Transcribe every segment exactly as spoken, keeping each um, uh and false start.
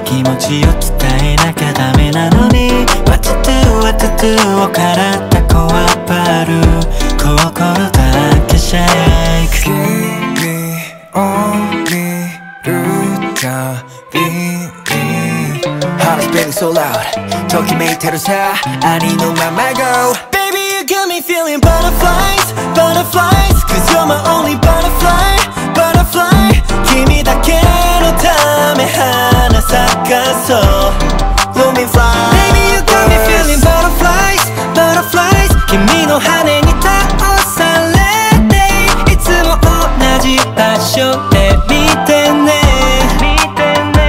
気持ちを伝えなきゃダメなのに What to do, what to do を体こわばる心だけシェイク君を見るたびに Heart is beating so loud ときめいてるさありのまま Go Baby you got me feeling butterflies, butterflies Cause you're my only butterfly, butterfly 君だけのため花咲かそう Blooming fly Baby you got me feeling butterflies, butterflies 君の羽に倒されていつも同じ場所で見てね見てね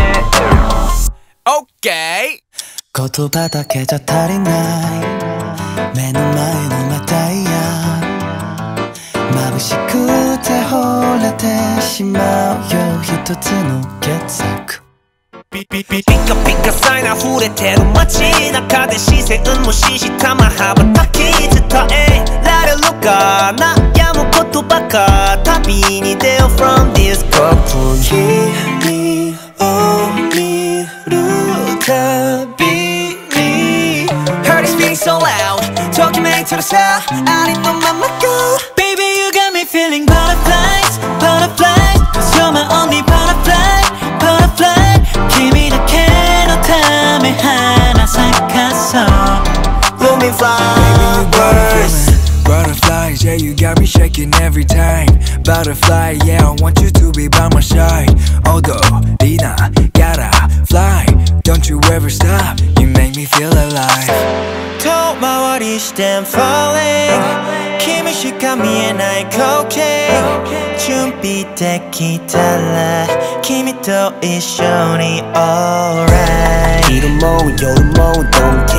OK 言葉だけじゃ足りない目の前のメタイヤ眩しくて惚れてしまうよ一つの傑作ピピピピカピカサイン溢れてる街中で視線無視したま羽ばたき伝えられるか悩むことばか旅に出よう from this cocoon 君を見るたびに Heart is beating so loud ときめいてるさありのまま Go Baby you got me feeling butterflies, butterflies Cause you're my only butterfly, butterfly 君だけのため花咲かそう Blooming fly Baby you burst Butterflies, yeah you got me shaking every time Butterfly, yeah I want you to be by my side Although, Lina, gotta fly Don't you ever stop, you make me feel alive 遠回りして I'm falling 君しか見えない光景準備できたら君と一緒に Alright 昼も夜も Don't